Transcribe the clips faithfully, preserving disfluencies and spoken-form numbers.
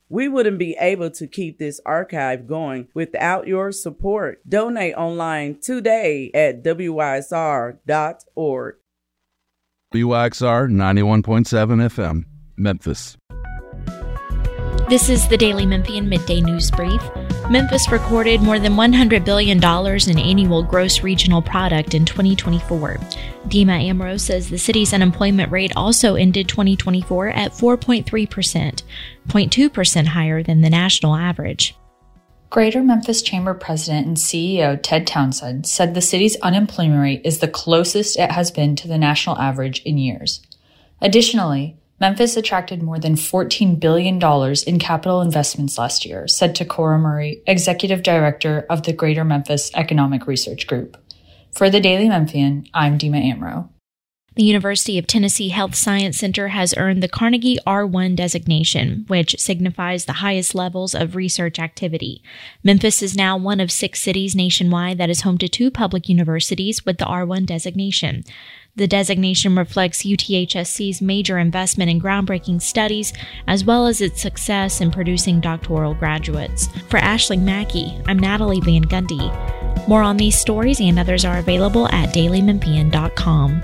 We wouldn't be able to keep this archive going without your support. Donate online today at W Y S R dot org. W Y X R ninety-one point seven F M, Memphis. This is the Daily Memphian Midday News Brief. Memphis recorded more than one hundred billion dollars in annual gross regional product in twenty twenty-four. Dima Amro says the city's unemployment rate also ended twenty twenty-four at four point three percent, zero point two percent higher than the national average. Greater Memphis Chamber President and C E O Ted Townsend said the city's unemployment rate is the closest it has been to the national average in years. Additionally, Memphis attracted more than fourteen billion dollars in capital investments last year, said Takora Murray, Executive Director of the Greater Memphis Economic Research Group. For the Daily Memphian, I'm Dima Amro. The University of Tennessee Health Science Center has earned the Carnegie R one designation, which signifies the highest levels of research activity. Memphis is now one of six cities nationwide that is home to two public universities with the R one designation. The designation reflects U T H S C's major investment in groundbreaking studies, as well as its success in producing doctoral graduates. For Ashling Mackey, I'm Natalie Van Gundy. More on these stories and others are available at daily memphian dot com.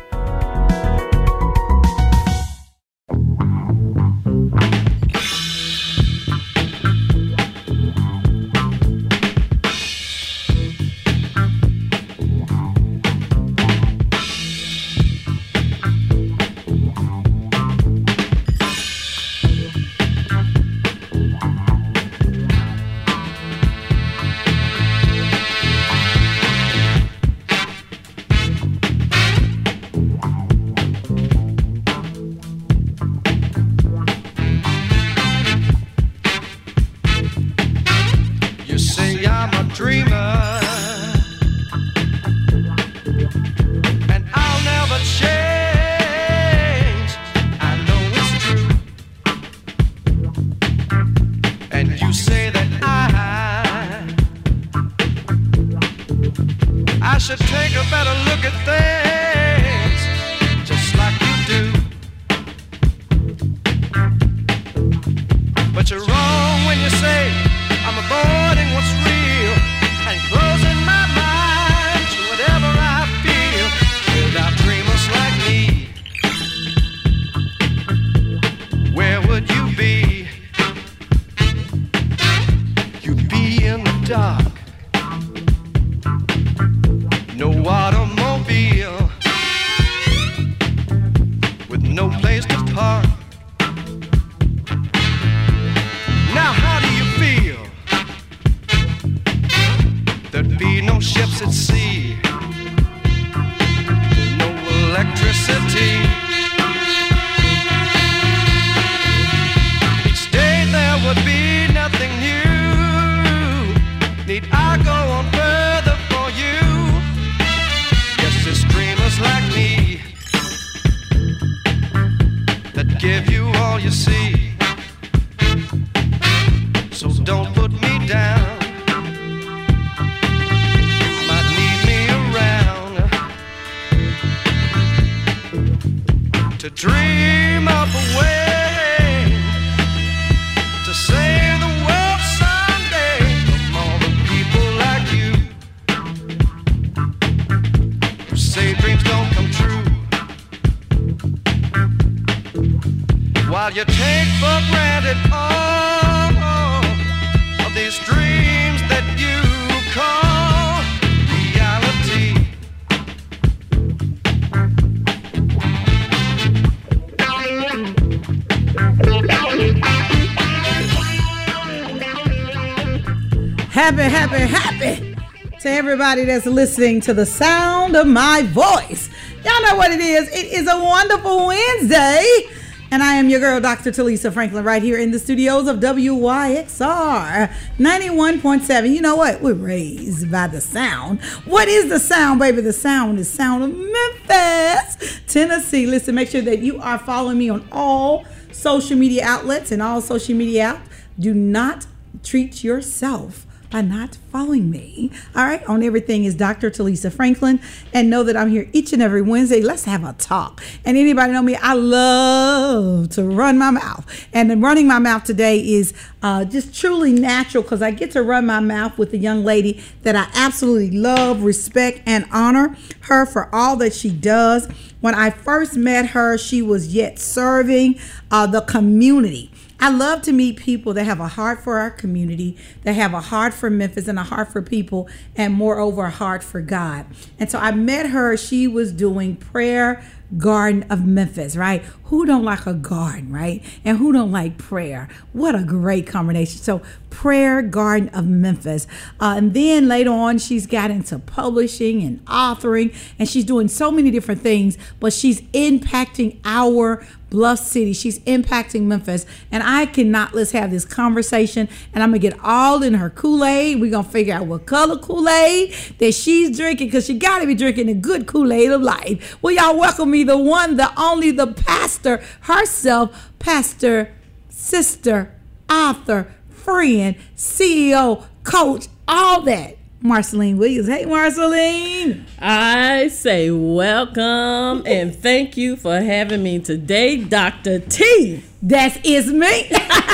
While you take for granted all of these dreams that you call reality. Happy, happy, happy to everybody that's listening to the sound of my voice. Y'all know what it is. It is a wonderful Wednesday. And I am your girl, Doctor Talisa Franklin, right here in the studios of W Y X R ninety-one point seven. You know what? We're raised by the sound. What is the sound, baby? The sound is sound of Memphis, Tennessee. Listen, make sure that you are following me on all social media outlets and all social media apps. Do not treat yourself by not following me. All right, on everything is Doctor Talisa Franklin, and know that I'm here each and every Wednesday. Let's have a talk. And anybody know me, I love to run my mouth. And then running my mouth today is uh, just truly natural because I get to run my mouth with a young lady that I absolutely love, respect, and honor her for all that she does. When I first met her, she was yet serving uh, the community. I love to meet people that have a heart for our community, that have a heart for Memphis and a heart for people, and moreover, a heart for God. And so I met her. She was doing Prayer Garden of Memphis, right? Who don't like a garden, right? And who don't like prayer? What a great combination. So Prayer Garden of Memphis. Uh, and then later on, she's got into publishing and authoring, and she's doing so many different things, but she's impacting our Bluff City. She's impacting Memphis. And I cannot, let's have this conversation, and I'm going to get all in her Kool-Aid. We're going to figure out what color Kool-Aid that she's drinking, because she got to be drinking the good Kool-Aid of life. Well, y'all welcome me, the one, the only, the pastor herself, Pastor, sister, author, friend, C E O, coach, all that. Marceline Williams. Hey, Marceline. I say welcome and thank you for having me today, Doctor T. That is me.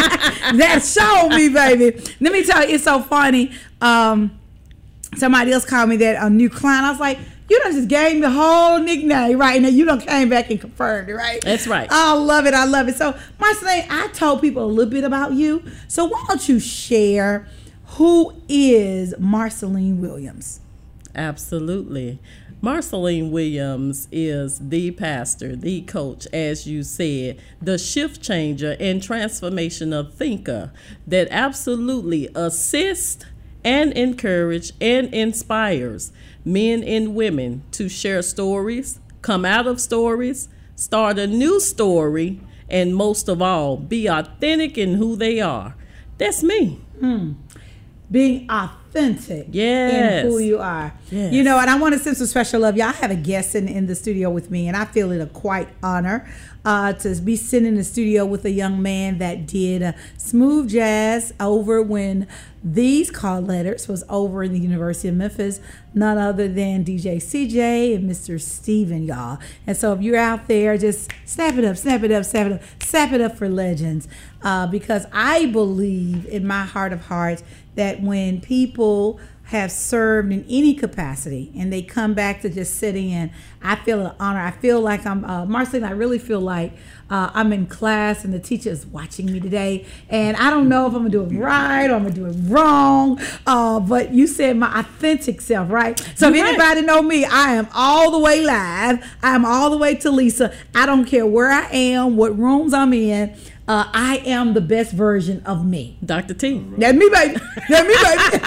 That showed me, baby. Let me tell you, it's so funny. Um, somebody else called me that, a new client. I was like, you done just gave me the whole nickname right now. You done came back and confirmed it, right? That's right. I love it. I love it. So, Marceline, I told people a little bit about you. So why don't you share who is Marceline Williams? Absolutely. Marceline Williams is the pastor, the coach, as you said, the shift changer and transformational thinker that absolutely assists and encourages and inspires men and women to share stories, come out of stories, start a new story, and most of all, be authentic in who they are. That's me. Hmm. Being authentic yes. in who you are. Yes. You know, and I want to send some special love. Y'all, I have a guest in, in the studio with me, and I feel it a quite honor uh, to be sitting in the studio with a young man that did uh, smooth jazz over when These Call Letters was over in the University of Memphis, none other than D J C J and Mister Steven, y'all. And so if you're out there, just snap it up, snap it up, snap it up, snap it up for legends. Uh, because I believe in my heart of hearts that when people have served in any capacity and they come back to just sitting in, I feel an honor. I feel like I'm, uh, Marceline, I really feel like uh, I'm in class and the teacher is watching me today. And I don't know if I'm going to do it right or I'm going to do it wrong. Uh, but you said my authentic self, right? So You're if anybody right. know me, I am all the way live. I am all the way to Lisa. I don't care where I am, what rooms I'm in. Uh, I am the best version of me. Doctor T. That's me, baby. That's me, baby.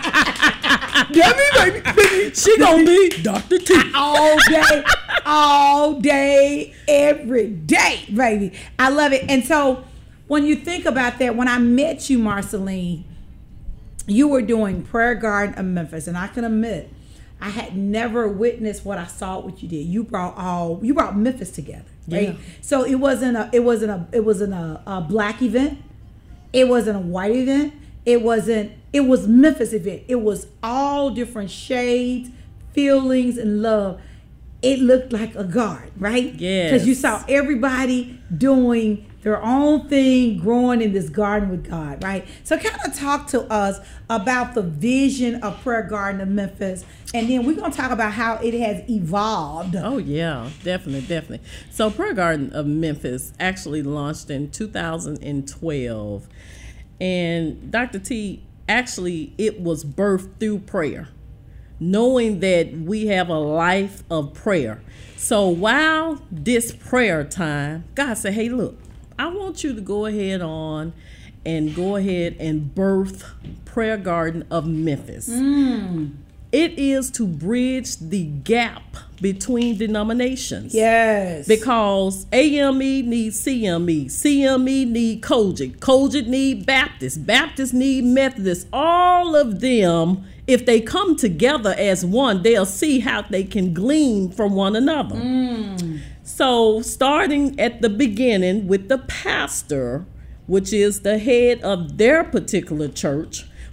That's me, baby. She gonna be Doctor T. All day, all day, every day, baby. I love it. And so when you think about that, when I met you, Marceline, you were doing Prayer Garden of Memphis. And I can admit, I had never witnessed what I saw, what you did. You brought all, you brought Memphis together. Right? Yeah. So it wasn't a it wasn't a it wasn't a, a black event. It wasn't a white event. It wasn't it was Memphis event. It was all different shades, feelings, and love. It looked like a garden, right? Yes. Because you saw everybody doing their own thing, growing in this garden with God, right? So kind of talk to us about the vision of Prayer Garden of Memphis, and then we're going to talk about how it has evolved. Oh, yeah, definitely, definitely. So Prayer Garden of Memphis actually launched in two thousand twelve, and Doctor T, actually, it was birthed through prayer, knowing that we have a life of prayer. So while this prayer time, God said, hey, look, I want you to go ahead on and go ahead and birth Prayer Garden of Memphis. Mm. It is to bridge the gap between denominations. Yes. Because A M E needs C M E. C M E need Kojic. Kojic need Baptist. Baptists need Methodist. All of them, if they come together as one, they'll see how they can glean from one another. Mm. So starting at the beginning with the pastor, which is the head of their particular church,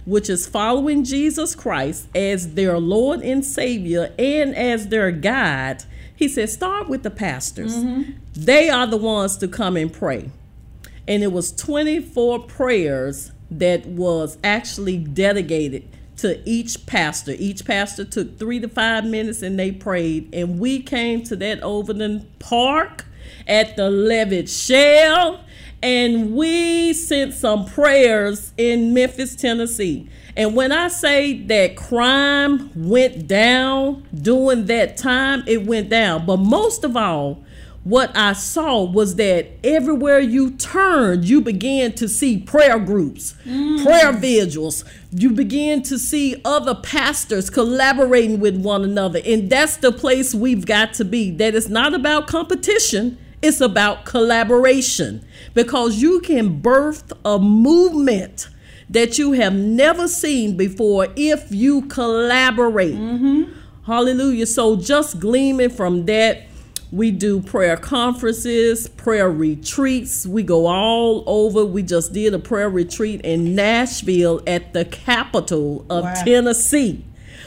which is following Jesus Christ as their Lord and Savior and as their guide, he said, start with the pastors. Mm-hmm. They are the ones to come and pray. And it was twenty-four prayers that was actually dedicated to each pastor. Each pastor took three to five minutes and they prayed. And we came to that Overland Park at the Levitt Shell, and we sent some prayers in Memphis, Tennessee. And when I say that crime went down during that time, it went down. But most of all, what I saw was that everywhere you turned, you began to see prayer groups, mm. prayer vigils. You began to see other pastors collaborating with one another. And that's the place we've got to be. That it's not about competition. It's about collaboration, because you can birth a movement that you have never seen before if you collaborate. Mm-hmm. Hallelujah. So just gleaming from that, we do prayer conferences, prayer retreats. We go all over. We just did a prayer retreat in Nashville at the capital of wow. Tennessee.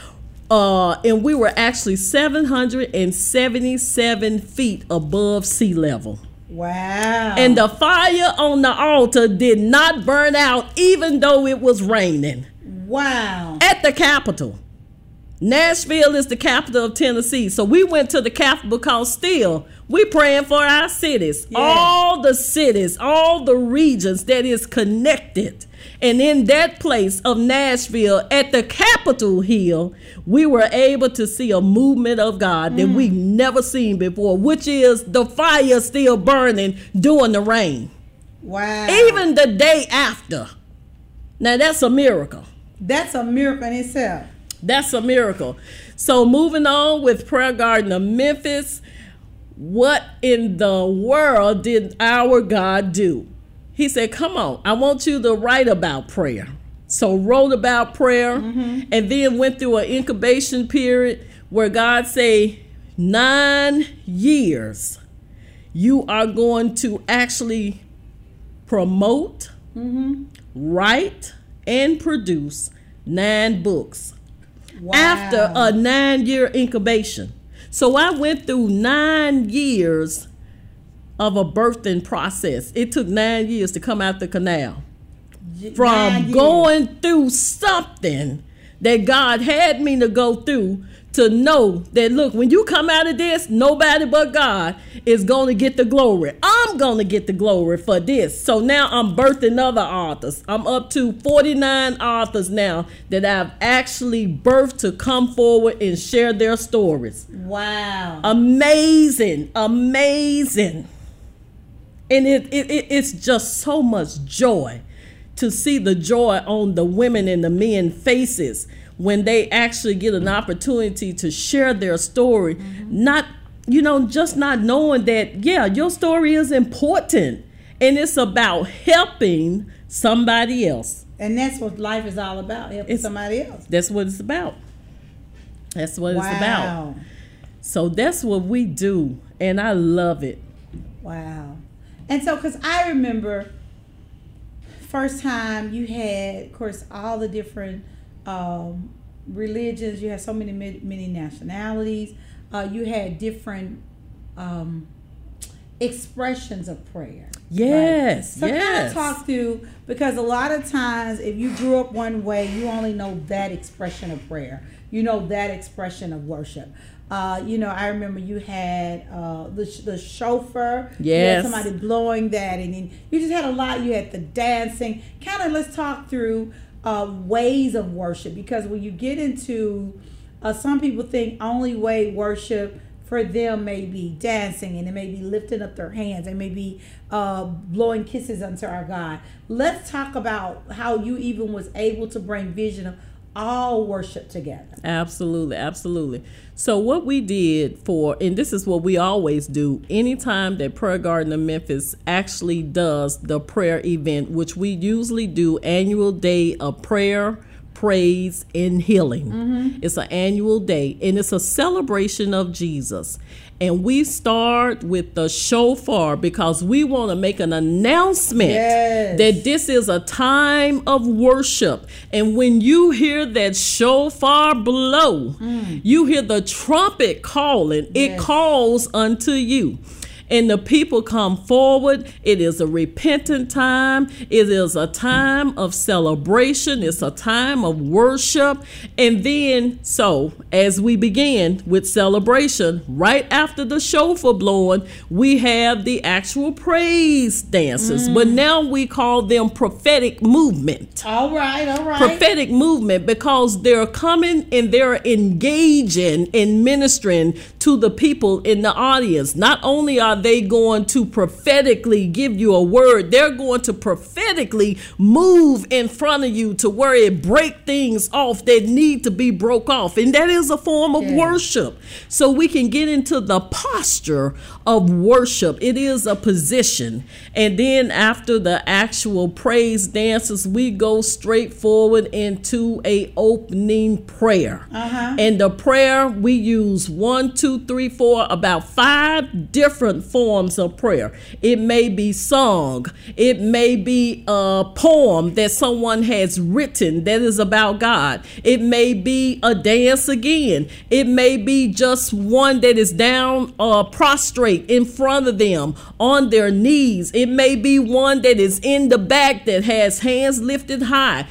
Uh, and we were actually seven hundred seventy-seven feet above sea level. Wow. And the fire on the altar did not burn out even though it was raining. Wow. At the capital. Nashville is the capital of Tennessee. So we went to the capital because still we praying for our cities. Yeah. All the cities, all the regions that is connected. And in that place of Nashville, at the Capitol Hill, we were able to see a movement of God mm. that we've never seen before, which is the fire still burning during the rain. Wow. Even the day after. Now, that's a miracle. That's a miracle in itself. That's a miracle. So moving on with Prayer Garden of Memphis, what in the world did our God do? He said, come on, I want you to write about prayer. So wrote about prayer mm-hmm. and then went through an incubation period where God said, nine years, you are going to actually promote, mm-hmm. write, and produce nine books. Wow. After a nine-year incubation. So I went through nine years of a birthing process. It took nine years to come out the canal. From going through something that God had me to go through to know that, look, when you come out of this, nobody but God is going to get the glory. I'm going to get the glory for this. So now I'm birthing other authors. I'm up to forty-nine authors now that I've actually birthed to come forward and share their stories. Wow. Amazing. Amazing. And it, it, it it's just so much joy to see the joy on the women and the men faces when they actually get an opportunity to share their story. Mm-hmm. Not, you know, just not knowing that, yeah, your story is important and it's about helping somebody else. And that's what life is all about, helping it's, somebody else. That's what it's about. That's what wow. it's about. So that's what we do, and I love it. Wow. And so, because I remember first time you had, of course, all the different um, religions. You had so many, many nationalities. Uh, you had different um, expressions of prayer. Yes, right? So yes. kind of talk through, because a lot of times if you grew up one way, you only know that expression of prayer. You know that expression of worship. Uh, you know, I remember you had uh, the the chauffeur. Yes. You had somebody blowing that, and then you just had a lot. You had the dancing. Kind of let's talk through uh, ways of worship, because when you get into, uh, some people think only way worship for them may be dancing, and it may be lifting up their hands, and maybe uh, blowing kisses unto our God. Let's talk about how you even was able to bring vision of all worship together. Absolutely, absolutely. So what we did for, and this is what we always do, anytime that Prayer Garden of Memphis actually does the prayer event, which we usually do annual day of prayer, Praise, and Healing. Mm-hmm. It's an annual day, and it's a celebration of Jesus. And we start with the shofar because we want to make an announcement yes. that this is a time of worship. And when you hear that shofar blow, mm. you hear the trumpet calling. Yes. It calls unto you. And the people come forward. It is a repentant time. It is a time of celebration. It's a time of worship. And then, so as we begin with celebration, right after the shofar blowing, we have the actual praise dances. Mm. But now we call them prophetic movement. All right, all right. Prophetic movement, because they're coming and they're engaging and ministering to the people in the audience. Not only are they going to prophetically give you a word, they're going to prophetically move in front of you to where it break things off that need to be broke off. And that is a form of yeah. worship. So we can get into the posture of worship. It is a position. And then after the actual praise dances, we go straight forward into a opening prayer. Uh-huh. And the prayer, we use one, two, three, four, about five different forms of prayer. It may be song. It may be a poem that someone has written that is about God. It may be a dance again. It may be just one that is down uh, prostrate in front of them on their knees. It may be one that is in the back that has hands lifted high.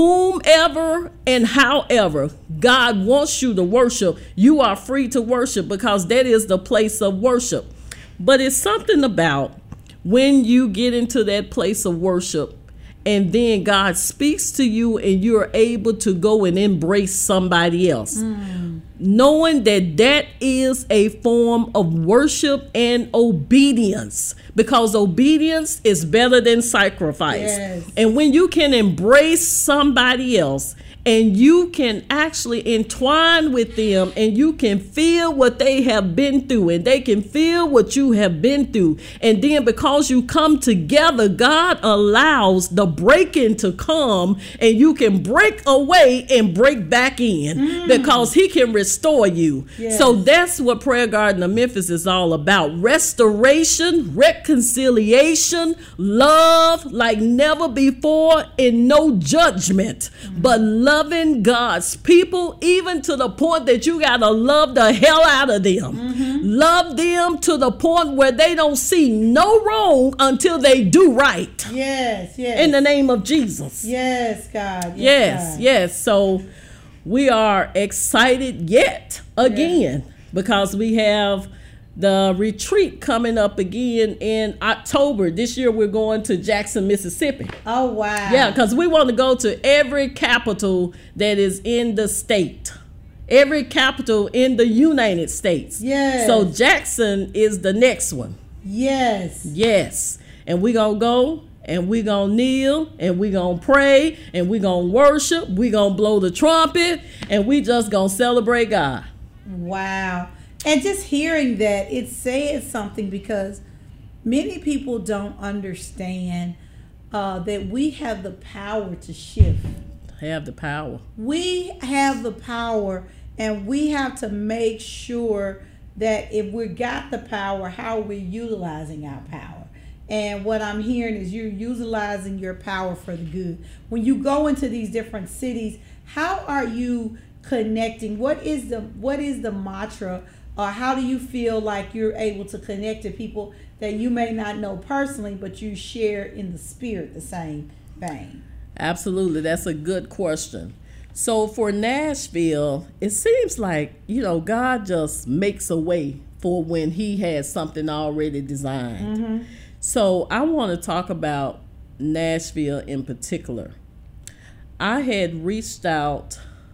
Whomever and however God wants you to worship, you are free to worship, because that is the place of worship. But it's something about when you get into that place of worship and then God speaks to you and you're able to go and embrace somebody else. Mm. Knowing that that is a form of worship and obedience, because obedience is better than sacrifice. Yes. And when you can embrace somebody else and you can actually entwine with them and you can feel what they have been through and they can feel what you have been through. And then because you come together, God allows the breaking to come and you can break away and break back in mm. because he can restore you. Yes. So that's what Prayer Garden of Memphis is all about. Restoration, reconciliation, love like never before, and no judgment, mm. but love. Loving God's people, even to the point that you got to love the hell out of them. Mm-hmm. Love them to the point where they don't see no wrong until they do right. Yes, yes. In the name of Jesus. Yes, God. Yes, yes. God. yes. So we are excited yet again yes. because we have the retreat coming up again in October. This year we're going to Jackson, Mississippi. Oh, wow. Yeah, because we want to go to every capital that is in the state. Every capital in the United States. Yes. So Jackson is the next one. Yes. Yes. And we're going to go and we're going to kneel and we're going to pray and we're going to worship. We're going to blow the trumpet and we just going to celebrate God. Wow. And just hearing that, it says something, because many people don't understand uh, that we have the power to shift. Have the power. We have the power, and we have to make sure that if we got the power, how we're utilizing our power. And what I'm hearing is you're utilizing your power for the good. When you go into these different cities, how are you connecting? What is the what is the mantra? Or how do you feel like you're able to connect to people that you may not know personally, but you share in the spirit the same vein? Absolutely. That's a good question. So for Nashville, it seems like, you know, God just makes a way for when he has something already designed. Mm-hmm. So I want to talk about Nashville in particular. I had reached out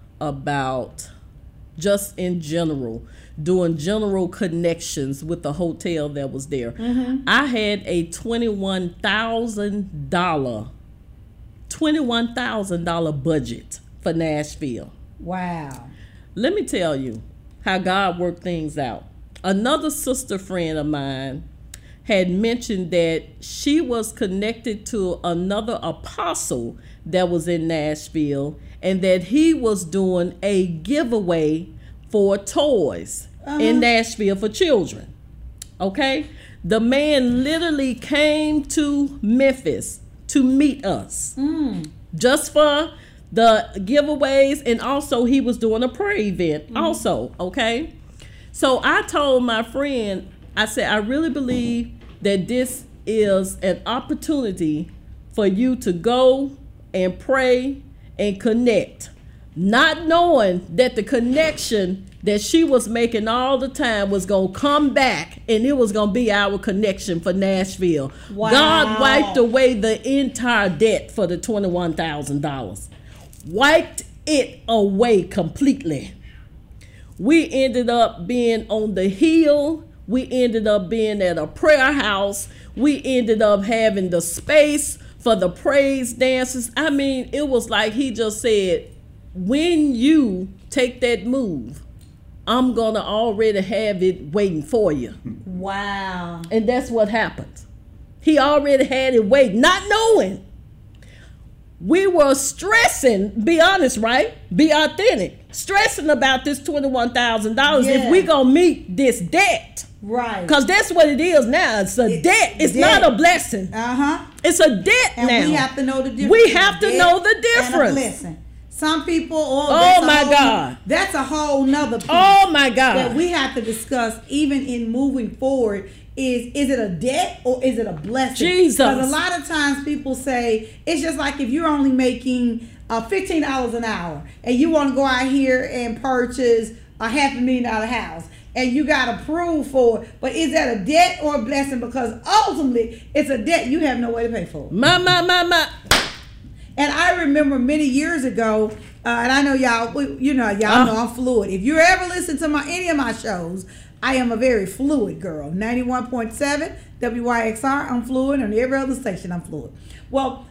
about just in general, doing general connections with the hotel that was there. Mm-hmm. I had a twenty-one thousand dollars twenty-one thousand dollars budget for Nashville. Wow. Let me tell you how God worked things out. Another sister friend of mine had mentioned that she was connected to another apostle that was in Nashville, and that he was doing a giveaway for toys uh-huh. in Nashville for children. Okay? The man literally came to Memphis to meet us mm. just for the giveaways, and also he was doing a prayer event mm. also. Okay? So I told my friend, I said, I really believe that this is an opportunity for you to go and pray and connect, not knowing that the connection that she was making all the time was going to come back, and it was going to be our connection for Nashville. Wow. God wiped away the entire debt for the twenty-one thousand dollars. Wiped it away completely. We ended up being on the hill. We ended up being at a prayer house. We ended up having the space for the praise dances. I mean, it was like he just said, when you take that move, I'm going to already have it waiting for you. Wow. And that's what happened. He already had it waiting, not knowing. We were stressing, be honest, right? Be authentic. Stressing about this twenty-one thousand dollars yeah. if we going to meet this debt. Right. Because that's what it is now. It's a it, debt. It's debt. Not a blessing. Uh-huh. It's a debt and now. And we have to know the difference. We have to know the difference. And a blessing. Some people, oh, oh my whole, God. That's a whole nother piece. Oh my God. That we have to discuss even in moving forward. Is is it a debt or is it a blessing? Jesus. Because a lot of times people say, it's just like if you're only making uh, fifteen dollars an hour and you want to go out here and purchase a half a million dollar house and you got approved for it, but is that a debt or a blessing? Because ultimately it's a debt you have no way to pay for. My, my, my, my. And I remember many years ago, uh, and I know y'all, you know, y'all uh. know I'm fluid. If you ever listen to my any of my shows, I am a very fluid girl. ninety-one point seven W Y X R, I'm fluid. On every other station, I'm fluid. Well,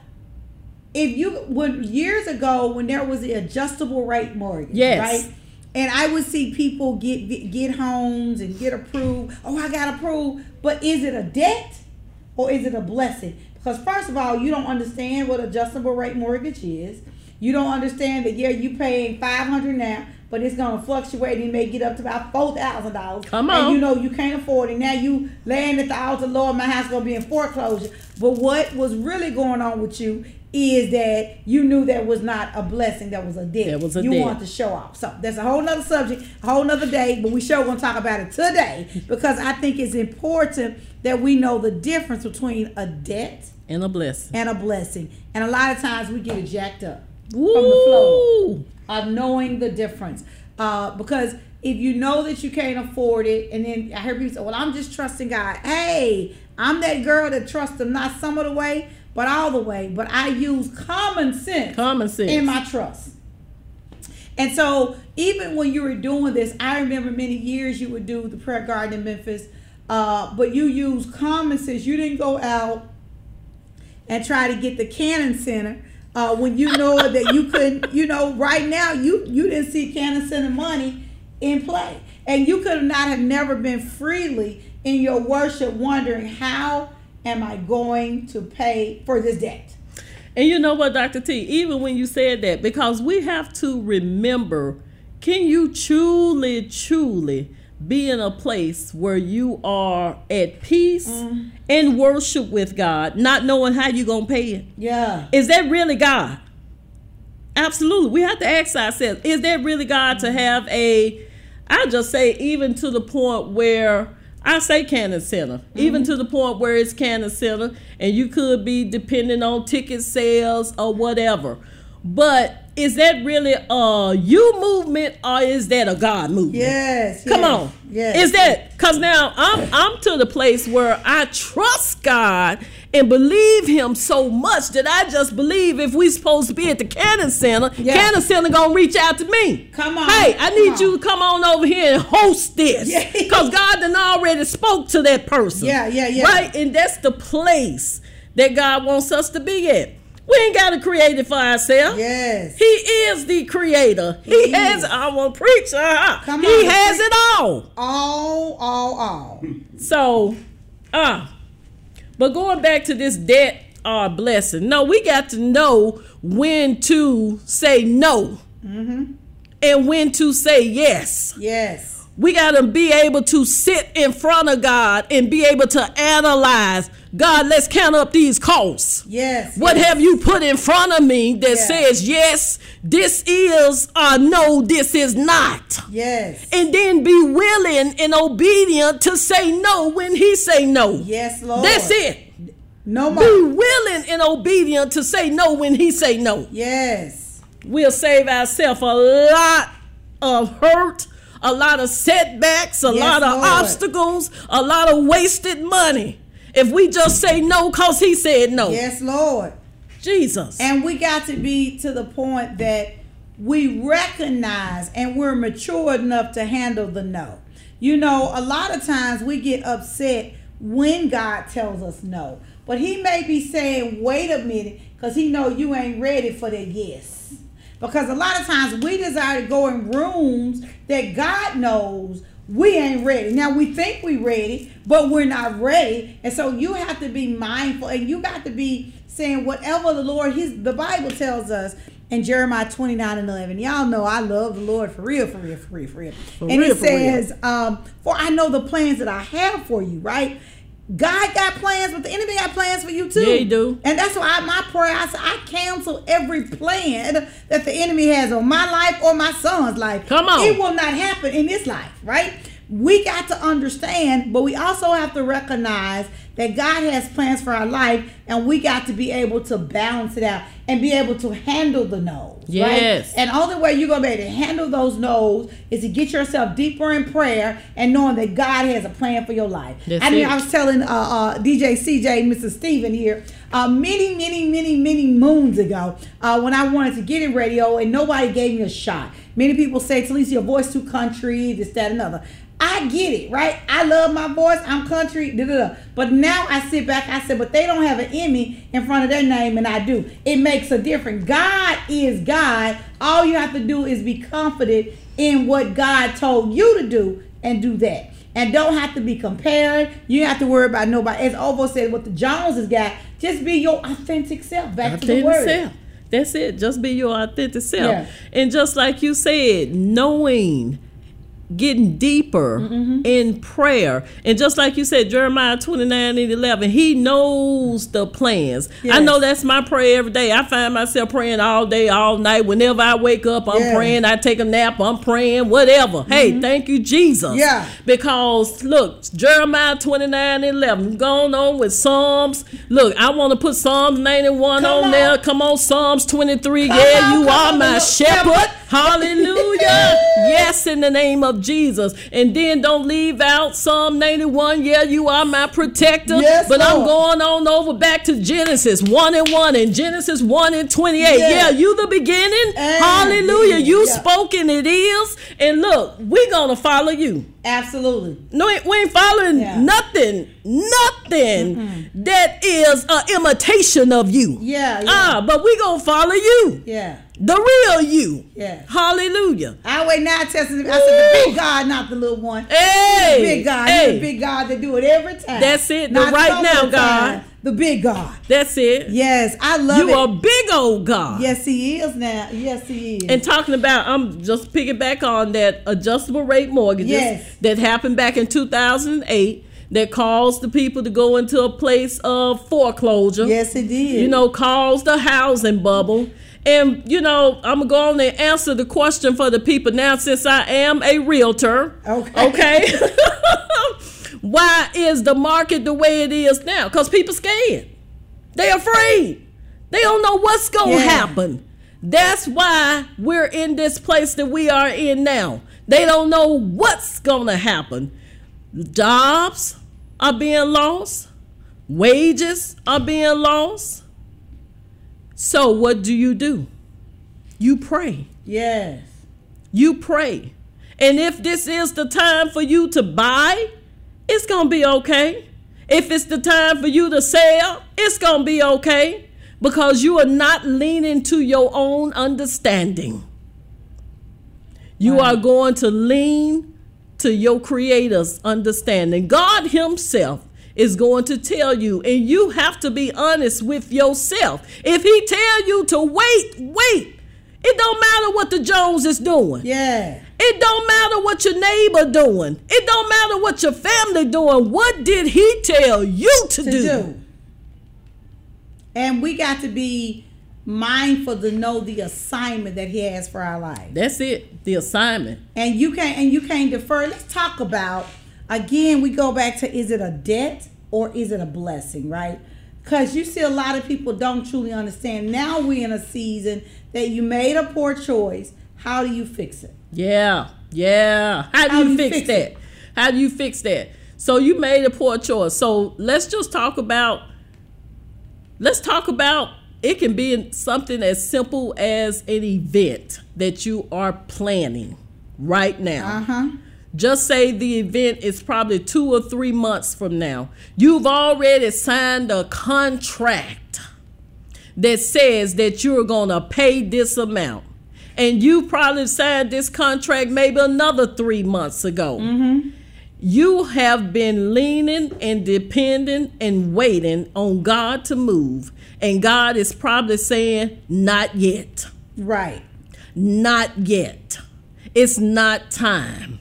if you, when years ago, when there was the adjustable rate mortgage, yes. right? And I would see people get, get get homes and get approved. Oh, I got approved. But is it a debt or is it a blessing? Because first of all, you don't understand what adjustable rate mortgage is. You don't understand that, yeah, you paying five hundred dollars now, but it's going to fluctuate and may get up to about four thousand dollars. Come on. And you know you can't afford it. Now you laying at the altar, Lord, my house going to be in foreclosure. But what was really going on with you is that you knew that was not a blessing, that was a debt. That was a you debt. want to show off. So that's a whole nother subject, a whole nother day, but we sure going to talk about it today because I think it's important that we know the difference between a debt and a blessing. And a blessing. And a lot of times we get it jacked up Woo! From the flow of knowing the difference. Uh, because if you know that you can't afford it, and then I hear people say, well, I'm just trusting God. Hey, I'm that girl that trusts him not some of the way, but all the way. But I use common sense, common sense in my trust. And so even when you were doing this, I remember many years you would do the prayer garden in Memphis, uh, but you use common sense. You didn't go out and try to get the Cannon Center uh, when you know that you couldn't, you know, right now you, you didn't see Cannon Center money in play. And you could not have never been freely in your worship wondering, how am I going to pay for this debt? And you know what, Doctor T, even when you said that, because we have to remember, can you truly, truly be in a place where you are at peace mm. and worship with God, not knowing how you're going to pay it? Yeah. Is that really God? Absolutely. We have to ask ourselves, is that really God to have a, I just say even to the point where, I say Cannon Center, mm-hmm. even to the point where it's Cannon Center, and you could be depending on ticket sales or whatever. But is that really a you movement or is that a God movement? Yes. Come yes, on. Yes. Is that, because now I'm I'm to the place where I trust God and believe him so much that I just believe if we supposed to be at the Cannon Center, yeah. Cannon Center gonna reach out to me. Come on. Hey, I need on. you to come on over here and host this. Because yeah. God done already spoke to that person. Yeah, yeah, yeah. Right? And that's the place that God wants us to be at. We ain't got to create it for ourselves. Yes. He is the creator. He, he has, I want to preach. Uh, Come he on, has it all. All, all, all. So, uh, But going back to this debt or blessing, no, we got to know when to say no mm-hmm. and when to say yes. Yes. We got to be able to sit in front of God and be able to analyze, God, let's count up these costs. Yes. What yes. have you put in front of me that yes. says, yes, this is, or no, this is not. Yes. And then be willing and obedient to say no when he say no. Yes, Lord. That's it. No more. Be willing and obedient to say no when he say no. Yes. We'll save ourselves a lot of hurt, a lot of setbacks, a yes, lot of Lord. obstacles, a lot of wasted money. If we just say no because he said no. Yes, Lord. Jesus. And we got to be to the point that we recognize and we're mature enough to handle the no. You know, a lot of times we get upset when God tells us no. But he may be saying, wait a minute, because he know you ain't ready for that yes. Because a lot of times we desire to go in rooms that God knows we ain't ready. Now we think we ready, but we're not ready. And so you have to be mindful, and you got to be saying whatever the Lord, his the Bible tells us in Jeremiah twenty-nine and eleven. Y'all know I love the Lord for real, for real, for real, for real. For and real, it says, um, for I know the plans that I have for you, right? God got plans, but the enemy got plans for you too. Yeah, he do. And that's why my prayer, I say, I cancel every plan that the enemy has on my life or my son's life. Come on. It will not happen in this life, right? We got to understand, but we also have to recognize that God has plans for our life, and we got to be able to balance it out and be able to handle the no's. Yes. Right? And the only way you're going to be able to handle those no's is to get yourself deeper in prayer and knowing that God has a plan for your life. That's I mean, it. I was telling uh, uh, D J C J, Missus Steven here, uh, many, many, many, many moons ago uh, when I wanted to get in radio and nobody gave me a shot. Many people say, Talisa, your voice too country, this, that, another. I get it, right? I love my voice. I'm country, da, da, da. But now I sit back, I said, but they don't have an Emmy in front of their name, and I do. It makes a difference. God is God. All you have to do is be confident in what God told you to do and do that. And don't have to be compared. You don't have to worry about nobody. As Ovo said, what the Joneses got, just be your authentic self. Back authentic to the word. Self. That's it. Just be your authentic self. Yeah. And just like you said, knowing, getting deeper mm-hmm. in prayer. And just like you said, Jeremiah twenty-nine and eleven, he knows the plans. Yes. I know that's my prayer every day. I find myself praying all day, all night. Whenever I wake up, I'm yeah. praying. I take a nap, I'm praying, whatever. Mm-hmm. Hey, thank you, Jesus. Yeah. Because, look, Jeremiah twenty-nine and eleven, going on with Psalms. Look, I want to put Psalms ninety-one come on, on there. Come on, Psalms twenty-three. Come yeah, on, you are on, my shepherd. shepherd. Hallelujah. Yes, in the name of Jesus. And then don't leave out Psalm ninety-one. Yeah, you are my protector. Yes, but Lord. I'm going on over back to Genesis one and one and Genesis one and twenty-eight. Yeah, yeah you the beginning. And hallelujah. You yeah. spoke and it is. And look, we're going to follow you. Absolutely. No, we ain't following yeah. nothing, nothing mm-hmm. that is an imitation of you. Yeah, yeah. Ah, but we going to follow you. Yeah. The real you. Yeah. Hallelujah. I wait now testing. I said the big God, not the little one. Hey. The big God. Hey. The big God that do it every time. That's it. Not the right now, God. Time. The big God. That's it. Yes, I love you it. You a big old God. Yes, he is now. Yes, he is. And talking about, I'm just picking back on that adjustable rate mortgages yes. that happened back in two thousand eight. That caused the people to go into a place of foreclosure. Yes, it did. You know, caused the housing bubble. And, you know, I'm going to go on and answer the question for the people now since I am a realtor. Okay. Okay. Why is the market the way it is now? Because people scared. They afraid. They don't know what's going to yeah. happen. That's why we're in this place that we are in now. They don't know what's going to happen. Jobs are being lost. Wages are being lost. So what do you do? You pray. Yes. You pray. And if this is the time for you to buy, it's going to be okay. If it's the time for you to sell, it's going to be okay. Because you are not leaning to your own understanding. You right. are going to lean to your Creator's understanding. God himself is going to tell you, and you have to be honest with yourself. If he tell you to wait, wait. It don't matter what the Jones is doing. Yeah. It don't matter what your neighbor doing. It don't matter what your family doing. What did he tell you to, to do? do? And we got to be mindful to know the assignment that he has for our life. That's it, the assignment. And you can't and you can't defer. Let's talk about, again, we go back to, is it a debt or is it a blessing, right? Because you see a lot of people don't truly understand. Now we're in a season that you made a poor choice. How do you fix it? Yeah, yeah. How do How you do you fix, fix that? it? How do you fix that? So you made a poor choice. So let's just talk about, let's talk about, it can be something as simple as an event that you are planning right now. Uh-huh. Just say the event is probably two or three months from now. You've already signed a contract that says that you're going to pay this amount. And you probably signed this contract maybe another three months ago. Mm-hmm. You have been leaning and depending and waiting on God to move. And God is probably saying, not yet. Right. Not yet. It's not time.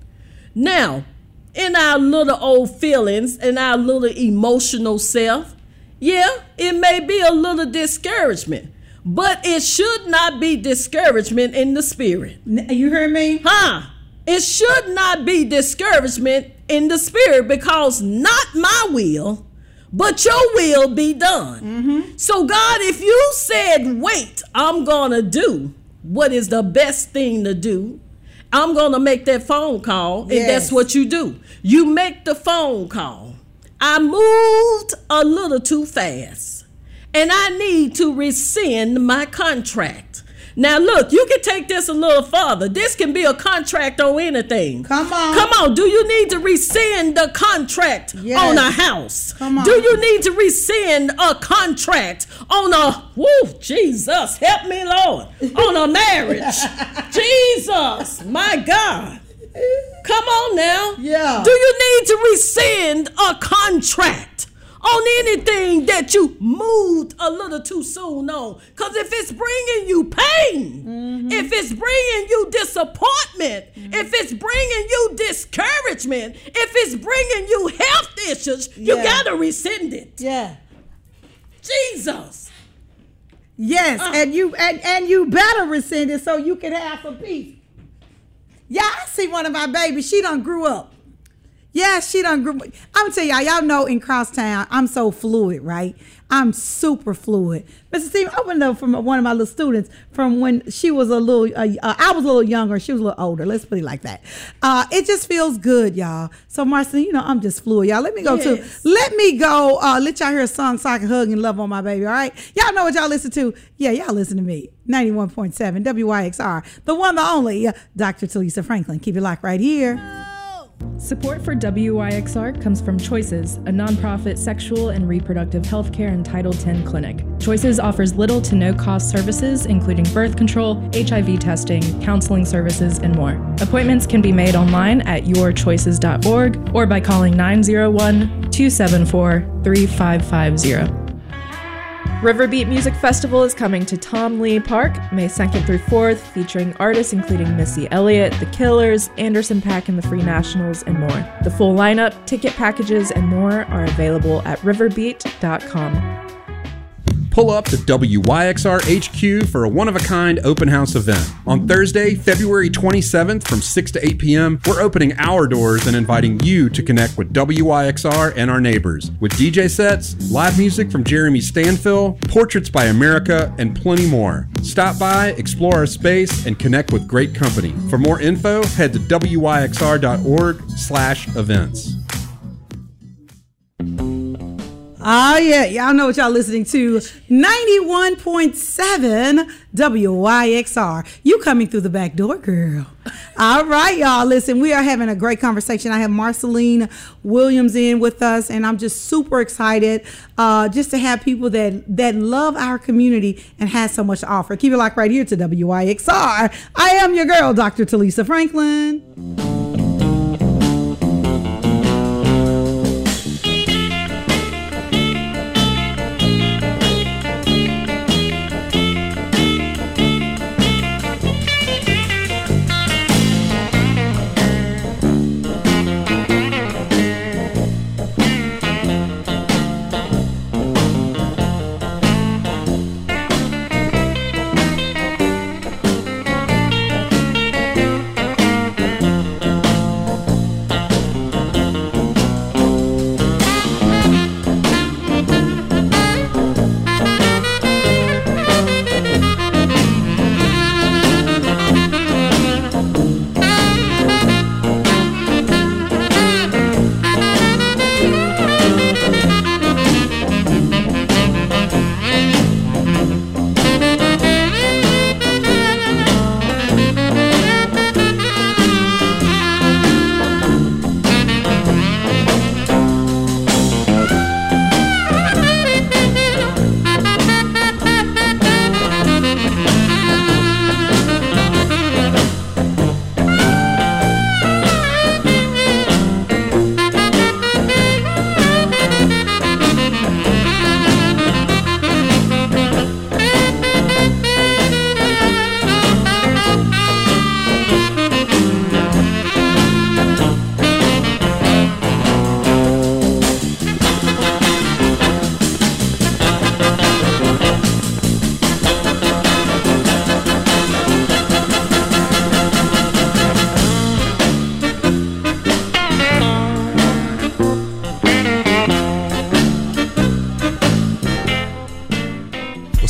Now, in our little old feelings and our little emotional self, yeah, it may be a little discouragement, but it should not be discouragement in the spirit. You heard me? Huh? It should not be discouragement in the spirit, because not my will, but your will be done. Mm-hmm. So God, if you said, wait, I'm going to do what is the best thing to do, I'm going to make that phone call, and yes. that's what you do. You make the phone call. I moved a little too fast, and I need to rescind my contract. Now, look, you can take this a little further. This can be a contract on anything. Come on. Come on. Do you need to rescind the contract yes. on a house? Come on. Do you need to rescind a contract on a, woo, Jesus, help me, Lord, on a marriage? Jesus, my God. Come on now. Yeah. Do you need to rescind a contract on anything that you moved a little too soon on? Because if it's bringing you pain, mm-hmm. if it's bringing you disappointment, mm-hmm. if it's bringing you discouragement, if it's bringing you health issues, yeah. you got to rescind it. Yeah. Jesus. Yes, uh, and you and, and you better rescind it so you can have some peace. Yeah, I see one of my babies. She done grew up. Yeah, she done grew up. I'm gonna tell y'all, y'all know in Crosstown, I'm so fluid, right? I'm super fluid. Mister Steve, I opened up from one of my little students from when she was a little, uh, uh, I was a little younger, she was a little older. Let's put it like that. Uh, it just feels good, y'all. So, Marcy, you know, I'm just fluid, y'all. Let me go yes. to, let me go, uh, let y'all hear a song so I can hug and love on my baby, all right? Y'all know what y'all listen to? Yeah, y'all listen to me. ninety-one point seven W Y X R, the one, the only, uh, Doctor Talisa Franklin. Keep it locked right here. Support for W Y X R comes from Choices, a nonprofit sexual and reproductive health care and Title ten clinic. Choices offers little to no cost services, including birth control, H I V testing, counseling services, and more. Appointments can be made online at your choices dot org or by calling nine zero one, two seven four, three five five zero. Riverbeat Music Festival is coming to Tom Lee Park May second through fourth, featuring artists including Missy Elliott, The Killers, Anderson .Paak and the Free Nationals, and more. The full lineup, ticket packages, and more are available at riverbeat dot com. Pull up to W Y X R H Q for a one-of-a-kind open house event. On Thursday, February twenty-seventh from six to eight p.m., we're opening our doors and inviting you to connect with W Y X R and our neighbors with D J sets, live music from Jeremy Stanfill, Portraits by America, and plenty more. Stop by, explore our space, and connect with great company. For more info, head to W Y X R dot org slash events. Oh, yeah. Y'all know what y'all listening to. ninety-one point seven W Y X R. You coming through the back door, girl. All right, y'all. Listen, we are having a great conversation. I have Marceline Williams in with us, and I'm just super excited uh, just to have people that, that love our community and has so much to offer. Keep it locked right here to W Y X R. I am your girl, Doctor Talisa Franklin.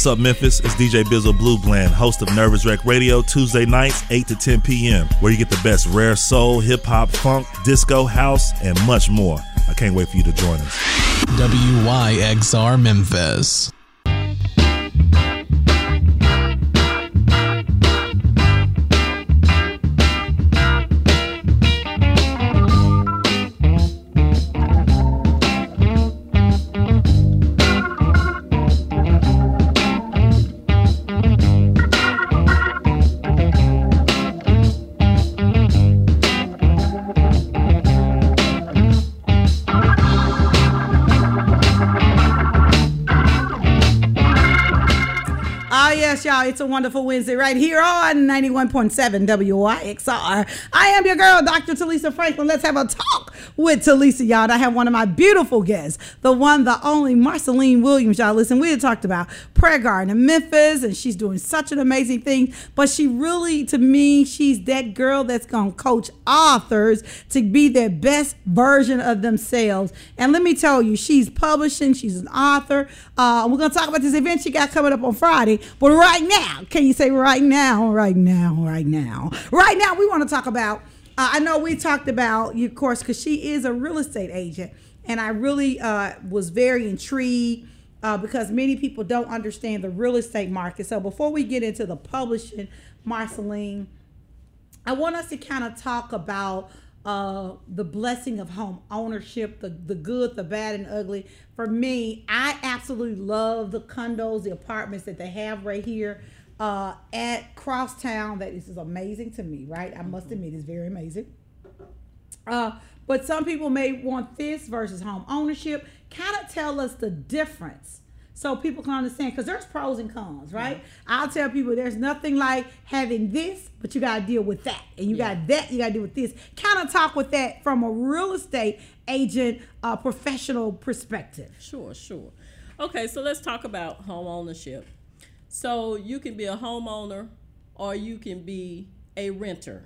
What's up, Memphis? It's D J Bizzle Blue Blend, host of Nervous Wreck Radio, Tuesday nights, eight to ten p.m., where you get the best rare soul, hip-hop, funk, disco, house, and much more. I can't wait for you to join us. W Y X R Memphis. Y'all, it's a wonderful Wednesday right here on ninety-one point seven W Y X R. I am your girl, Doctor Talisa Franklin. Let's have a talk with Talisa, y'all. I have one of my beautiful guests, the one, the only Marceline Williams, y'all. Listen, we had talked about Prayer Garden in Memphis, and she's doing such an amazing thing, but she really, to me, she's that girl that's going to coach authors to be their best version of themselves. And let me tell you, she's publishing, she's an author. Uh, we're going to talk about this event she got coming up on Friday, but right now, can you say right now, right now, right now, right now, we want to talk about, uh, I know we talked about, of course, because she is a real estate agent, and I really uh, was very intrigued uh, because many people don't understand the real estate market. So before we get into the publishing, Marceline, I want us to kind of talk about uh, the blessing of home ownership, the, the good, the bad, and ugly. For me, I absolutely love the condos, the apartments that they have right here uh, at Crosstown. That is amazing to me, right? I must admit, it's very amazing. Uh, but some people may want this versus home ownership. Kind of tell us the difference so people can understand, because there's pros and cons, right? Yeah. I'll tell people there's nothing like having this, but you got to deal with that. And you yeah. got that, you got to deal with this. Kind of talk with that from a real estate agent, uh, professional perspective. Sure, sure. Okay, so let's talk about home ownership. So you can be a homeowner or you can be a renter,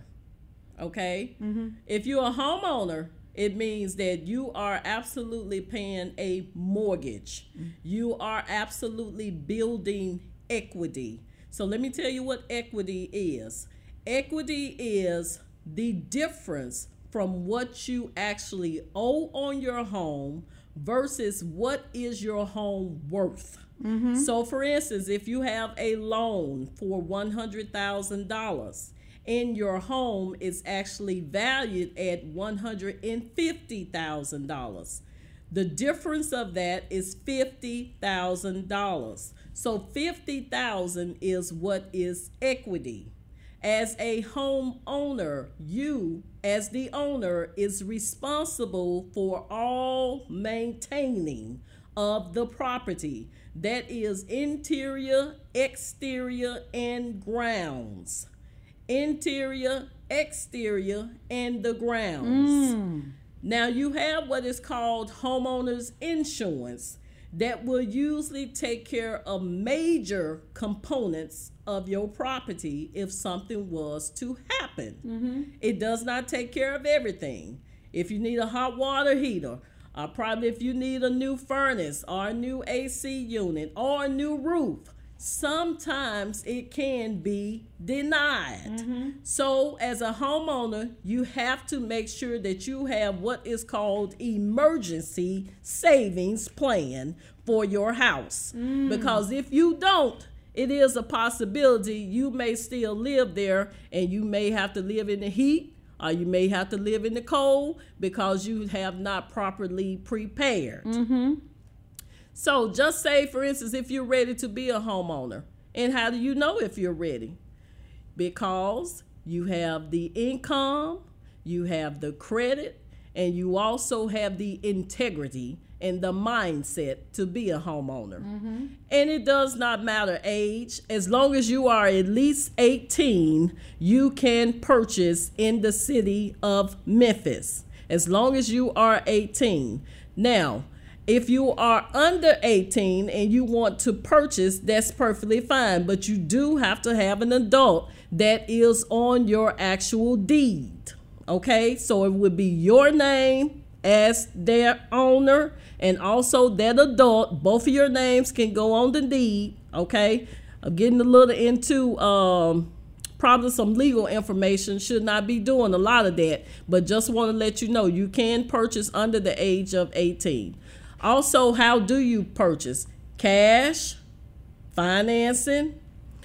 okay? Mm-hmm. If you're a homeowner, it means that you are absolutely paying a mortgage. Mm-hmm. You are absolutely building equity. So let me tell you what equity is. Equity is the difference from what you actually owe on your home versus what is your home worth. Mm-hmm. So for instance, if you have a loan for one hundred thousand dollars, and your home is actually valued at one hundred fifty thousand dollars. The difference of that is fifty thousand dollars. So fifty thousand dollars is what is equity. As a homeowner, you, as the owner, is responsible for all maintaining of the property. That is interior, exterior, and grounds. Interior, exterior, and the grounds. Mm. Now you have what is called homeowners insurance that will usually take care of major components of your property if something was to happen. Mm-hmm. It does not take care of everything. If you need a hot water heater, or probably if you need a new furnace or a new A C unit or a new roof, sometimes it can be denied. Mm-hmm. So as a homeowner, you have to make sure that you have what is called emergency savings plan for your house. Mm. Because if you don't, it is a possibility you may still live there and you may have to live in the heat or you may have to live in the cold because you have not properly prepared. Mm-hmm. So just say, for instance, if you're ready to be a homeowner, and how do you know if you're ready? Because you have the income, you have the credit, and you also have the integrity and the mindset to be a homeowner. Mm-hmm. And it does not matter age. As long as you are at least eighteen, you can purchase in the city of Memphis. As long as you are eighteen. Now, if you are under eighteen and you want to purchase, that's perfectly fine. But you do have to have an adult that is on your actual deed. Okay? So it would be your name as their owner, and also that adult. Both of your names can go on the deed. okay? I'm getting a little into um, probably some legal information. Should not be doing a lot of that, but just want to let you know you can purchase under the age of eighteen. Also, how do you purchase? Cash, financing,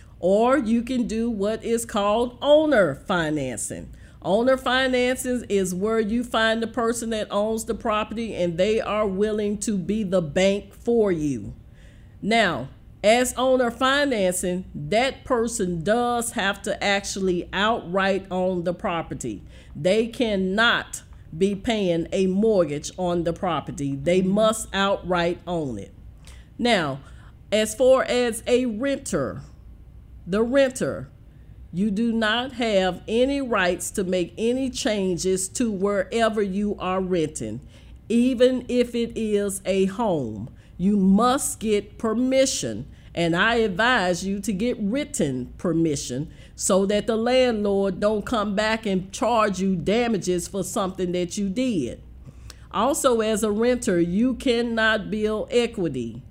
or you can do what is called owner financing. Owner financing is where you find the person that owns the property and they are willing to be the bank for you. Now, as owner financing, that person does have to actually outright own the property. They cannot be paying a mortgage on the property. They must outright own it. Now, as far as a renter, the renter, you do not have any rights to make any changes to wherever you are renting, even if it is a home. You must get permission, and I advise you to get written permission so that the landlord don't come back and charge you damages for something that you did. Also, as a renter, you cannot build equity.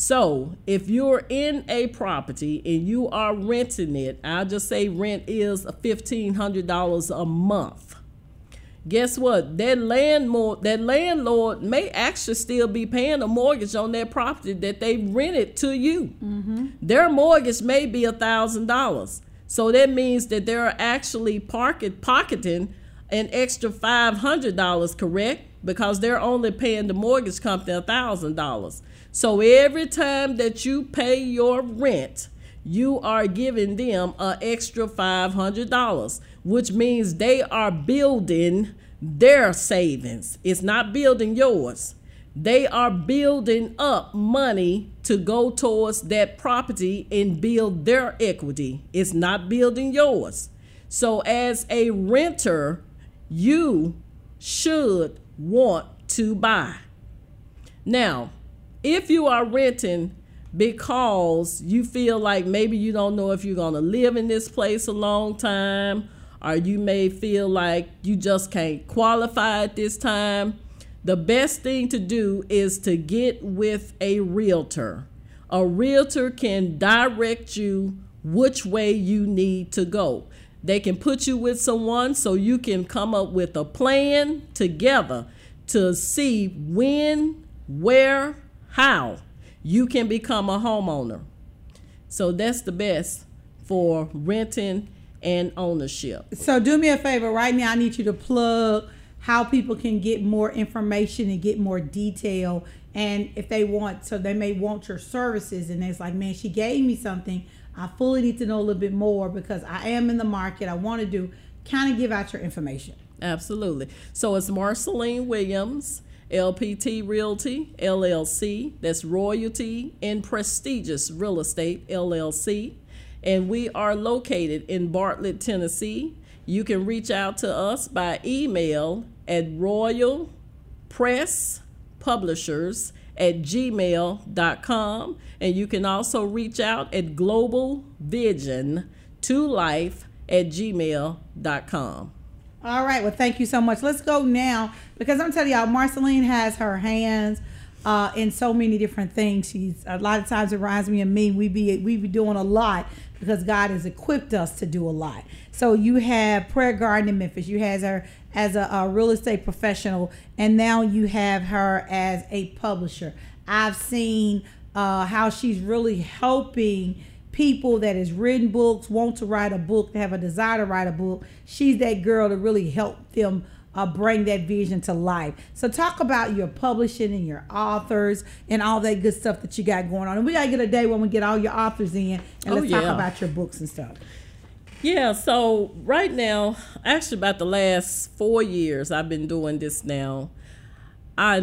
So if you're in a property and you are renting it, I'll just say rent is fifteen hundred dollars a month. Guess what? That landlord, that landlord may actually still be paying a mortgage on that property that they rented to you. Mm-hmm. Their mortgage may be a thousand dollars. So that means that they're actually pocket, pocketing an extra five hundred dollars, correct? Because they're only paying the mortgage company a thousand dollars. So every time that you pay your rent, you are giving them an extra five hundred dollars, which means they are building their savings. It's not building yours. They are building up money to go towards that property and build their equity. It's not building yours. So as a renter, you should want to buy. Now, if you are renting because you feel like maybe you don't know if you're going to live in this place a long time, or you may feel like you just can't qualify at this time, the best thing to do is to get with a realtor. A realtor can direct you which way you need to go. They can put you with someone so you can come up with a plan together to see when, where, how you can become a homeowner. So that's the best for renting and ownership. So do me a favor right now. I need you to plug how people can get more information and get more detail. And if they want, so they may want your services. And it's like, man, she gave me something. I fully need to know a little bit more because I am in the market. I want to do, kind of give out your information. Absolutely. So it's Marceline Williams, L P T Realty, L L C. That's Royalty and Prestigious Real Estate, L L C. And we are located in Bartlett, Tennessee. You can reach out to us by email at royal press publishers at gmail dot com. And you can also reach out at global vision to life at gmail dot com. All right. Well, thank you so much. Let's go now because I'm telling y'all, Marceline has her hands uh, in so many different things. She's a lot of times it reminds me of me. We be we be doing a lot because God has equipped us to do a lot. So you have Prayer Garden in Memphis. You have her as a, a real estate professional, and now you have her as a publisher. I've seen uh, how she's really helping people that has written books, want to write a book, to have a desire to write a book. She's that girl to really help them uh, bring that vision to life. So talk about your publishing and your authors and all that good stuff that you got going on. And we got to get a day when we get all your authors in and let's oh, yeah. talk about your books and stuff. Yeah, so right now, actually about the last four years I've been doing this now. I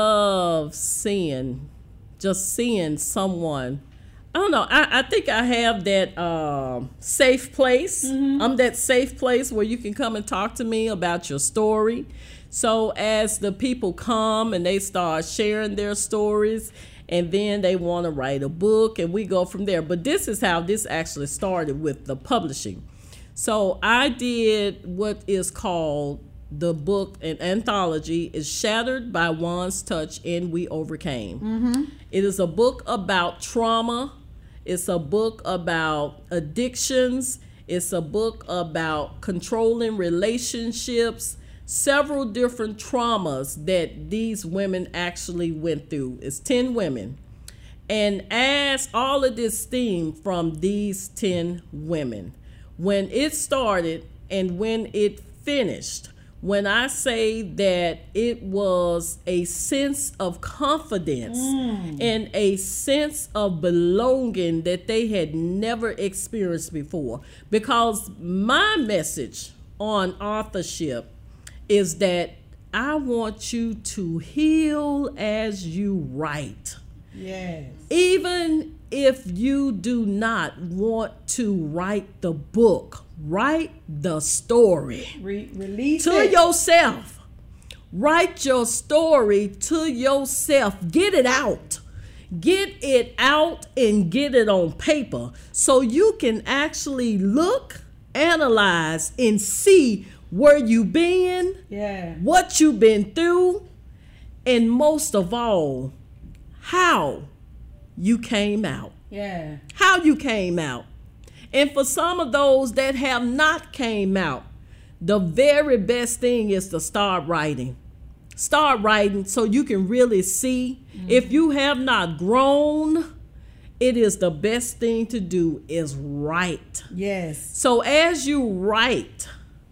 love seeing, just seeing someone, I don't know, I, I think I have that uh, safe place. Mm-hmm. I'm that safe place where you can come and talk to me about your story. So as the people come and they start sharing their stories, and then they want to write a book, and we go from there. But this is how this actually started with the publishing. So I did what is called the book, an anthology, is Shattered by Juan's Touch and We Overcame. Mm-hmm. It is a book about trauma It's a book about addictions. It's a book about controlling relationships, several different traumas that these women actually went through. It's ten women. And as all of this stemmed from these ten women, when it started and when it finished, when I say that it was a sense of confidence mm. and a sense of belonging that they had never experienced before. Because my message on authorship is that I want you to heal as you write. Yes. Even if you do not want to write the book, write the story. Re- release to it. yourself. Write your story to yourself. Get it out. Get it out and get it on paper so you can actually look, analyze, and see where you've been, yeah. what you've been through, and most of all, how you came out. Yeah. How you came out. And for some of those that have not came out, the very best thing is to start writing. Start writing so you can really see. Mm-hmm. If you have not grown, it is the best thing to do is write. Yes. So as you write,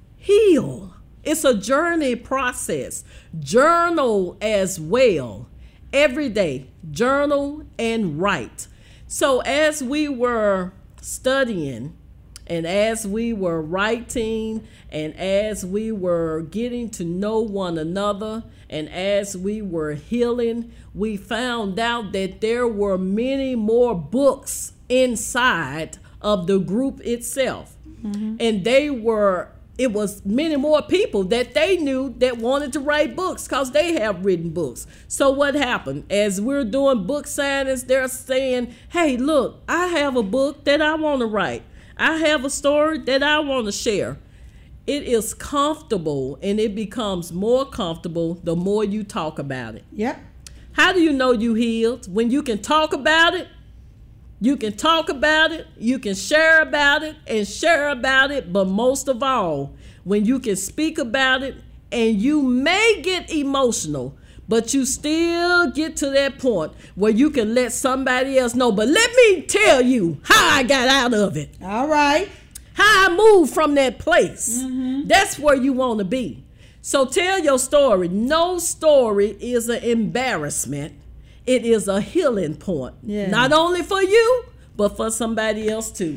heal. It's a journey process. Journal as well. Every day, journal and write. So as we were studying and as we were writing and as we were getting to know one another and as we were healing, we found out that there were many more books inside of the group itself. Mm-hmm. And they were It was many more people that they knew that wanted to write books because they have written books. So what happened? As we're doing book signings, they're saying, hey, look, I have a book that I want to write. I have a story that I want to share. It is comfortable, and it becomes more comfortable the more you talk about it. Yep. How do you know you healed? When you can talk about it. You can talk about it, you can share about it and share about it, but most of all, when you can speak about it and you may get emotional, but you still get to that point where you can let somebody else know, but let me tell you how I got out of it. All right. How I moved from that place. Mm-hmm. That's where you want to be. So tell your story. No story is an embarrassment. It is a healing point. Yeah. Not only for you, but for somebody else too.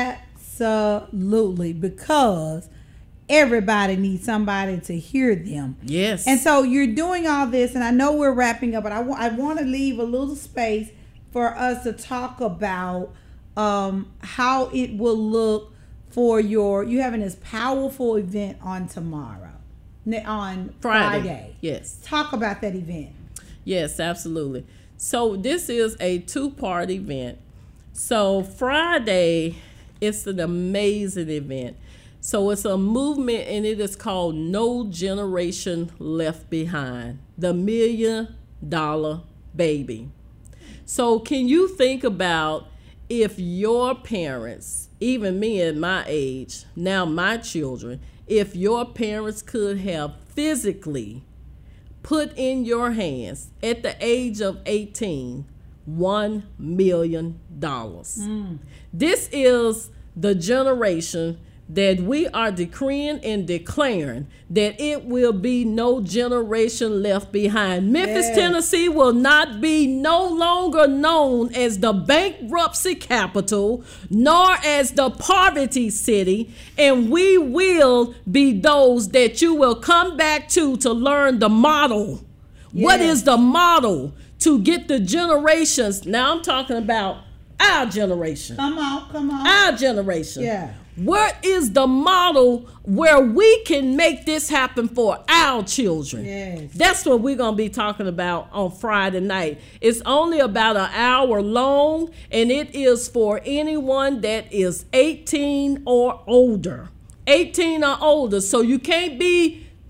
Absolutely. Because everybody needs somebody to hear them. Yes. And so you're doing all this, and I know we're wrapping up, but I, w- I want to leave a little space for us to talk about um, how it will look for your, you having this powerful event on tomorrow, on Friday. Friday. Yes. Talk about that event. Yes, absolutely. So this is a two-part event. So Friday, it's an amazing event. So it's a movement, and it is called No Generation Left Behind, the Million Dollar Baby. So can you think about if your parents, even me at my age, now my children, if your parents could have physically put in your hands at the age of eighteen, one million dollars. Mm. This is the generation that we are decreeing and declaring that it will be no generation left behind. Memphis, yes. Tennessee will not be no longer known as the bankruptcy capital, nor as the poverty city, and we will be those that you will come back to to learn the model. Yes. What is the model to get the generations? Now I'm talking about our generation. Come on, come on. Our generation. Yeah. Where is the model where we can make this happen for our children? Yes. That's what we're going to be talking about on Friday night. It's only about an hour long, and it is for anyone that is eighteen or older. eighteen or older. So you can't be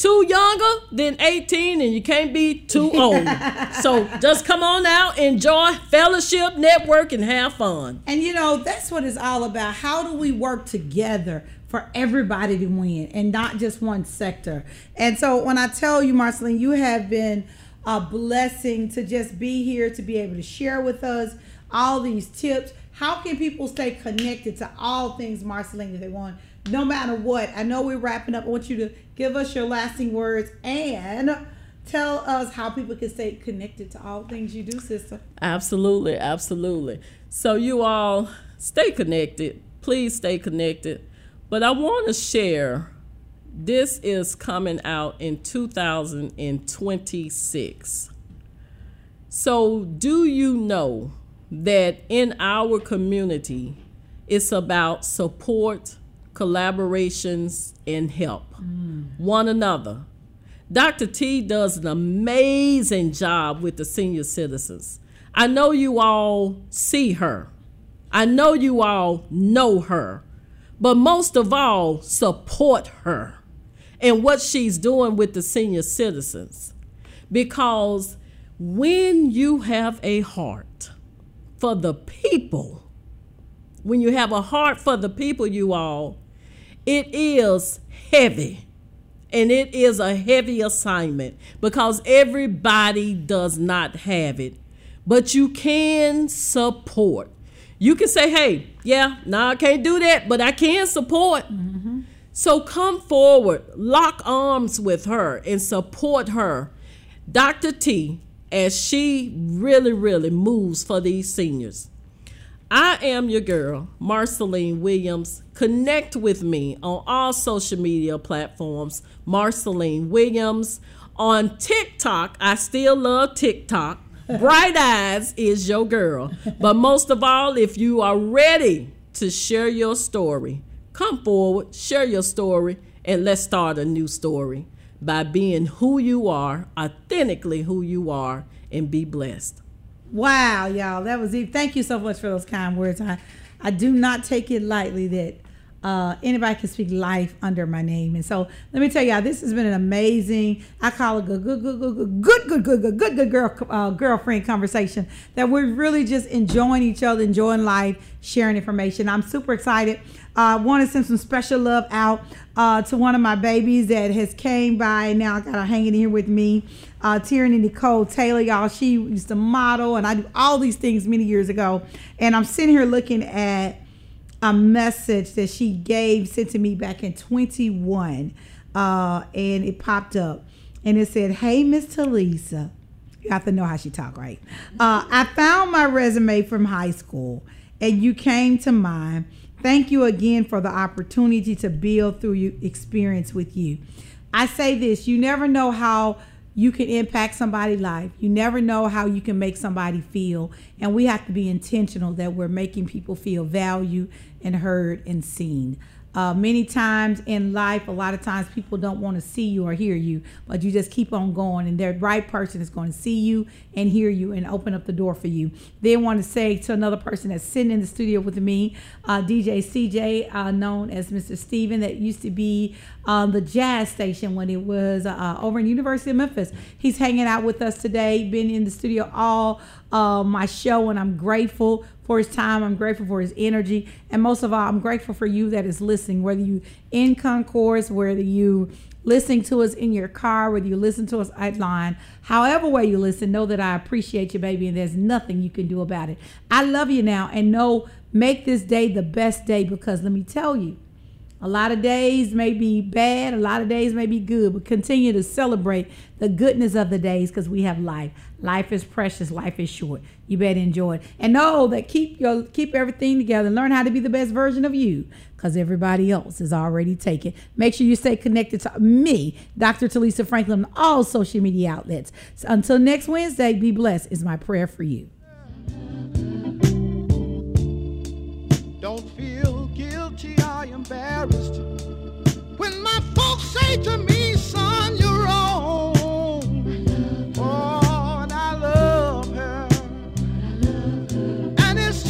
too younger than eighteen, and you can't be too old. So just come on out, enjoy, fellowship, network, and have fun. And you know, that's what it's all about. How do we work together for everybody to win and not just one sector? And so when I tell you, Marceline, you have been a blessing to just be here, to be able to share with us all these tips. How can people stay connected to all things Marceline if they want, no matter what? I know we're wrapping up. I want you to give us your lasting words and tell us how people can stay connected to all things you do, sister. Absolutely, absolutely. So you all stay connected. Please stay connected. But I want to share, this is coming out in two thousand twenty-six. So do you know that in our community, it's about support, collaborations, and help mm. one another. Doctor T does an amazing job with the senior citizens. I know you all see her. I know you all know her. But most of all, support her and what she's doing with the senior citizens. Because when you have a heart for the people, when you have a heart for the people, you all, it is heavy. And it is a heavy assignment because everybody does not have it. But you can support. You can say, hey, yeah, no, I can't do that, but I can support. Mm-hmm. So come forward, lock arms with her and support her, Doctor T, as she really, really moves for these seniors. I am your girl, Marceline Williams. Connect with me on all social media platforms, Marceline Williams. On TikTok, I still love TikTok. Bright Eyes is your girl. But most of all, if you are ready to share your story, come forward, share your story, and let's start a new story by being who you are, authentically who you are, and be blessed. Wow, y'all, that was it. Thank you so much for those kind words. I, I do not take it lightly that uh, anybody can speak life under my name. And so let me tell y'all, this has been an amazing, I call it a good, good, good, good, good, good, good, good, good, good girl, uh, girlfriend conversation that we're really just enjoying each other, enjoying life, sharing information. I'm super excited. I uh, want to send some special love out uh, to one of my babies that has came by, and now I got her hanging here with me. Uh, Tierney Nicole Taylor, y'all. She used to model, and I do all these things many years ago. And I'm sitting here looking at a message that she gave, sent to me back in twenty-one, uh, and it popped up, and it said, "Hey, Miss Talisa," you have to know how she talk, right? Uh, I found my resume from high school, and you came to mind. Thank you again for the opportunity to build through your experience with you. I say this, you never know how you can impact somebody's life. You never know how you can make somebody feel. And we have to be intentional that we're making people feel valued and heard and seen. Uh, many times in life, a lot of times people don't want to see you or hear you, but you just keep on going, and the right person is going to see you and hear you and open up the door for you. Then want to say to another person that's sitting in the studio with me, uh, D J C J, uh, known as Mister Steven, that used to be on the jazz station when it was uh, over in University of Memphis. He's hanging out with us today, been in the studio all uh, my show, and I'm grateful for his time. I'm grateful for his energy. And most of all, I'm grateful for you that is listening, whether you in concourse, whether you listening to us in your car, whether you listen to us online, however way you listen, know that I appreciate you, baby, and there's nothing you can do about it. I love you now, and know, make this day the best day, because let me tell you, a lot of days may be bad, a lot of days may be good, but continue to celebrate the goodness of the days, because we have life. Life is precious. Life is short. You better enjoy it. And know that keep your keep everything together. Learn how to be the best version of you, because everybody else is already taken. Make sure you stay connected to me, Doctor Talisa Franklin, on all social media outlets. So until next Wednesday, be blessed is my prayer for you. Don't feel guilty or embarrassed when my folks say to me, son, you're wrong. Oh, and I love her. And it's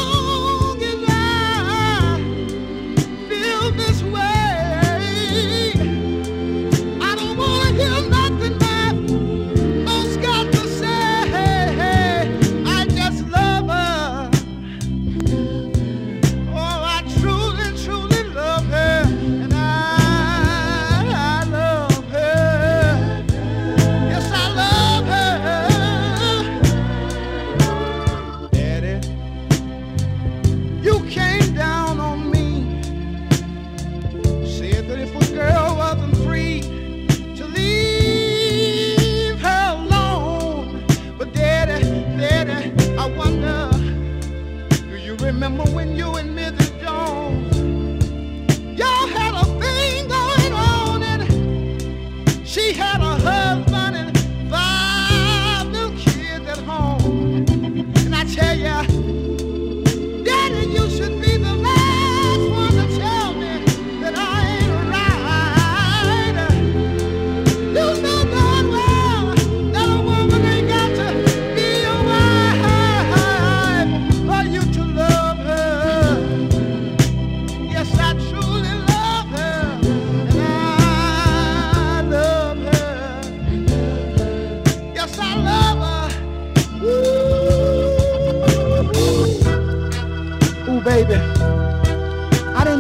long as I feel this way,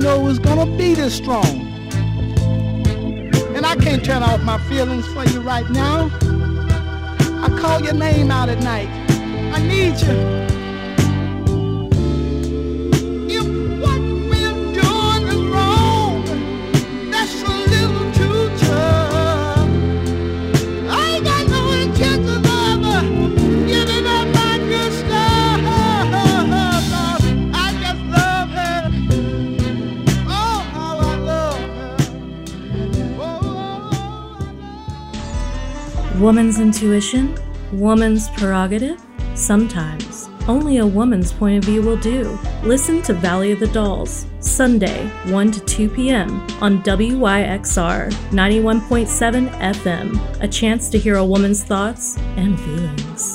know it was gonna be this strong. And I can't turn off my feelings for you right now. I call your name out at night. I need you. If what we're doing is wrong, that's a little too tough. I ain't got no intention of ever giving up my good stuff. I just love her. Oh, how I love her. Oh, Woman's intuition, woman's prerogative. Sometimes, only a woman's point of view will do. Listen to Valley of the Dolls, Sunday, one to two p.m. on W Y X R ninety-one point seven F M. A chance to hear a woman's thoughts and feelings.